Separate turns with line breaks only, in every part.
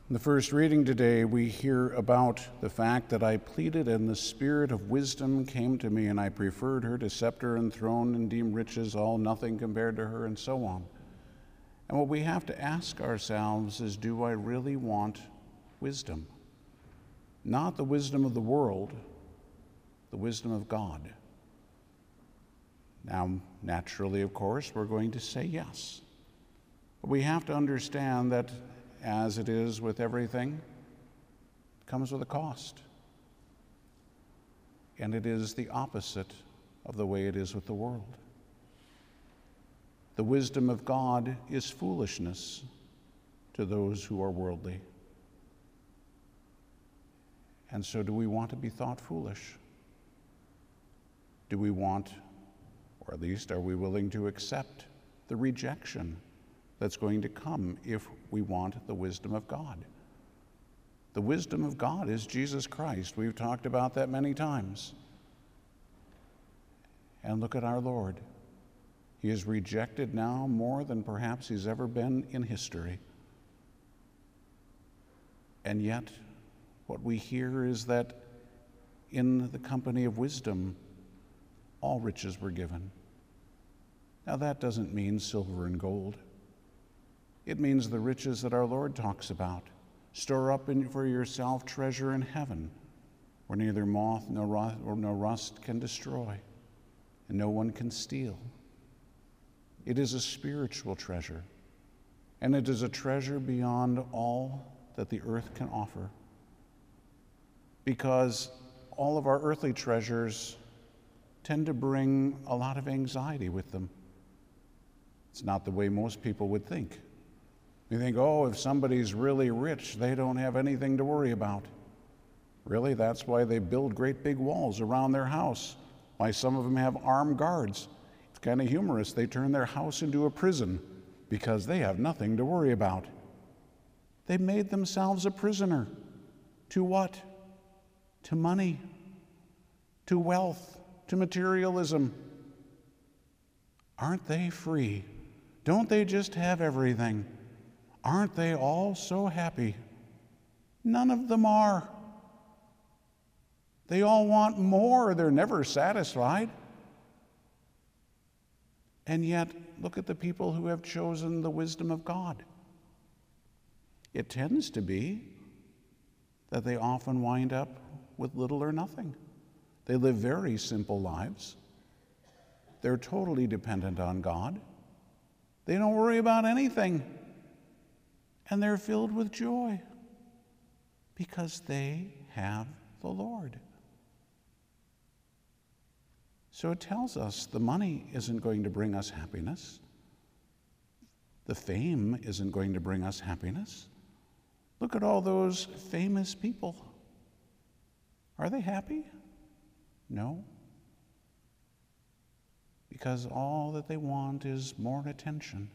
In the first reading today, we hear about the fact that I pleaded and the spirit of wisdom came to me, and I preferred her to scepter and throne and deemed riches all nothing compared to her, and so on. And what we have to ask ourselves is, do I really want wisdom? Not the wisdom of the world, the wisdom of God. Now, naturally, of course, we're going to say yes. But we have to understand that, as it is with everything, it comes with a cost. And it is the opposite of the way it is with the world. The wisdom of God is foolishness to those who are worldly. And so, do we want to be thought foolish? Do we want, or at least are we willing to accept the rejection that's going to come if we want the wisdom of God? The wisdom of God is Jesus Christ. We've talked about that many times. And look at our Lord. He is rejected now more than perhaps he's ever been in history. And yet, what we hear is that in the company of wisdom, all riches were given. Now, that doesn't mean silver and gold. It means the riches that our Lord talks about. Store up for yourself treasure in heaven, where neither moth nor rust can destroy, and no one can steal. It is a spiritual treasure, and it is a treasure beyond all that the earth can offer. Because all of our earthly treasures tend to bring a lot of anxiety with them. It's not the way most people would think. You think, oh, if somebody's really rich, they don't have anything to worry about. Really, that's why they build great big walls around their house. Why some of them have armed guards. It's kind of humorous. They turn their house into a prison because they have nothing to worry about. They made themselves a prisoner. To what? To money, to wealth, to materialism. Aren't they free? Don't they just have everything? Aren't they all so happy? None of them are. They all want more. They're never satisfied. And yet, look at the people who have chosen the wisdom of God. It tends to be that they often wind up with little or nothing. They live very simple lives. They're totally dependent on God. They don't worry about anything. And they're filled with joy because they have the Lord. So it tells us the money isn't going to bring us happiness. The fame isn't going to bring us happiness. Look at all those famous people. Are they happy? No. Because all that they want is more attention.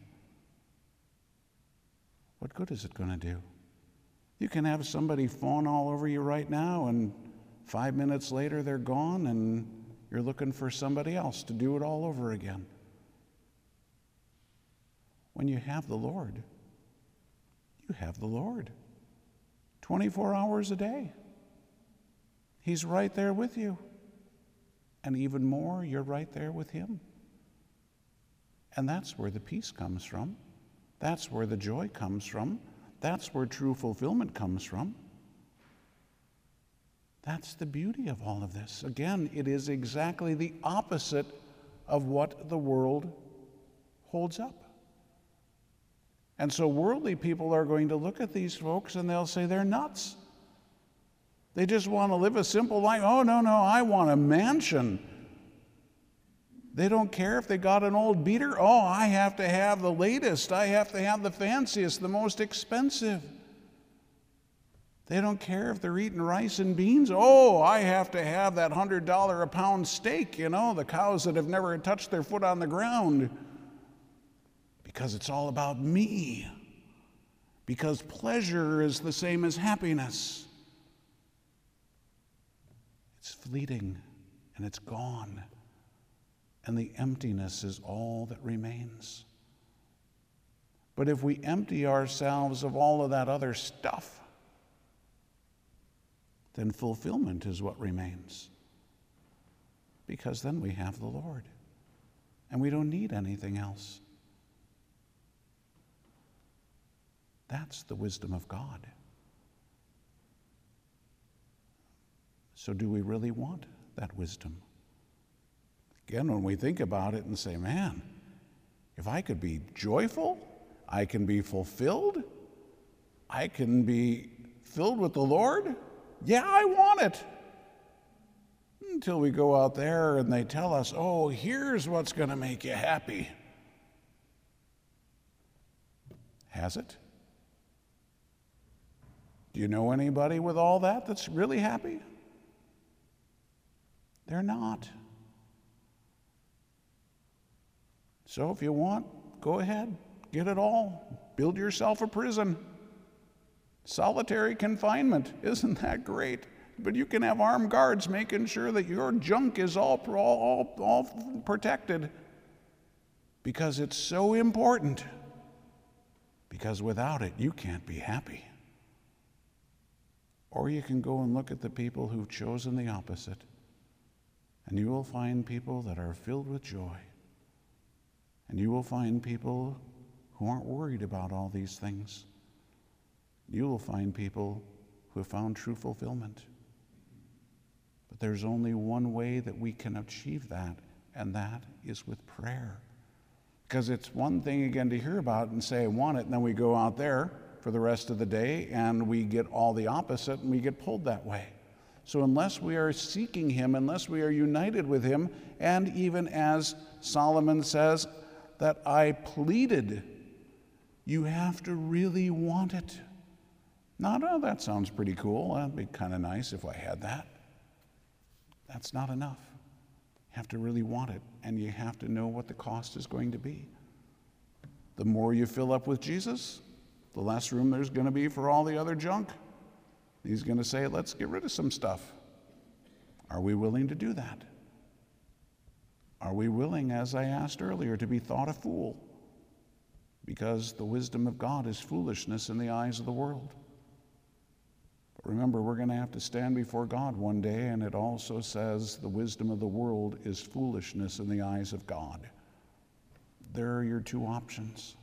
What good is it going to do? You can have somebody fawn all over you right now, and 5 minutes later they're gone, and you're looking for somebody else to do it all over again. When you have the Lord, you have the Lord. 24 hours a day. He's right there with you. And even more, you're right there with him. And that's where the peace comes from. That's where the joy comes from. That's where true fulfillment comes from. That's the beauty of all of this. Again, it is exactly the opposite of what the world holds up. And so worldly people are going to look at these folks and they'll say they're nuts. They just want to live a simple life. Oh, no, I want a mansion. They don't care if they got an old beater. Oh, I have to have the latest. I have to have the fanciest, the most expensive. They don't care if they're eating rice and beans. Oh, I have to have that $100 a pound steak, the cows that have never touched their foot on the ground. Because it's all about me. Because pleasure is the same as happiness. It's fleeting and it's gone. And the emptiness is all that remains. But if we empty ourselves of all of that other stuff, then fulfillment is what remains. Because then we have the Lord, and we don't need anything else. That's the wisdom of God. So do we really want that wisdom? Again, when we think about it and say, man, if I could be joyful, I can be fulfilled, I can be filled with the Lord, yeah, I want it. Until we go out there and they tell us, oh, here's what's going to make you happy. Has it? Do you know anybody with all that that's really happy? They're not. So if you want, go ahead, get it all. Build yourself a prison. Solitary confinement, isn't that great? But you can have armed guards making sure that your junk is all protected, because it's so important. Because without it, you can't be happy. Or you can go and look at the people who've chosen the opposite, and you will find people that are filled with joy. And you will find people who aren't worried about all these things. You will find people who have found true fulfillment. But there's only one way that we can achieve that, and that is with prayer. Because it's one thing, again, to hear about it and say, I want it, and then we go out there for the rest of the day, and we get all the opposite, and we get pulled that way. So unless we are seeking him, unless we are united with him, and even as Solomon says, that I pleaded, you have to really want it. Not, oh, that sounds pretty cool. That'd be kind of nice if I had that. That's not enough. You have to really want it, and you have to know what the cost is going to be. The more you fill up with Jesus, the less room there's going to be for all the other junk. He's going to say, let's get rid of some stuff. Are we willing to do that? Are we willing, as I asked earlier, to be thought a fool? Because the wisdom of God is foolishness in the eyes of the world. But remember, we're going to have to stand before God one day, and it also says the wisdom of the world is foolishness in the eyes of God. There are your two options.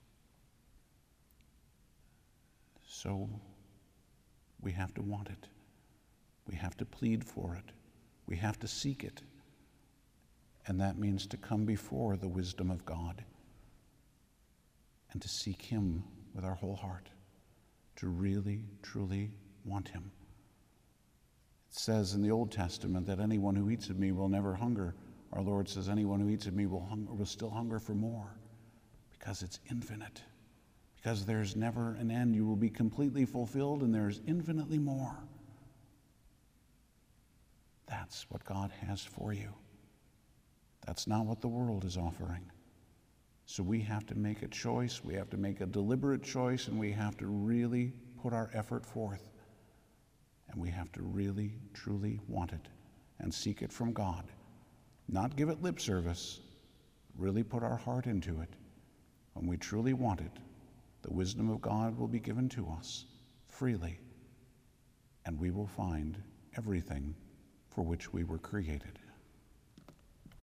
So we have to want it. We have to plead for it. We have to seek it. And that means to come before the wisdom of God and to seek him with our whole heart, to really, truly want him. It says in the Old Testament that anyone who eats of me will never hunger. Our Lord says anyone who eats of me will still hunger for more, because it's infinite. Because there's never an end. You will be completely fulfilled, and there's infinitely more. That's what God has for you. That's not what the world is offering. So we have to make a choice. We have to make a deliberate choice, and we have to really put our effort forth. And we have to really, truly want it and seek it from God. Not give it lip service. Really put our heart into it. When we truly want it, the wisdom of God will be given to us freely, and we will find everything for which we were created.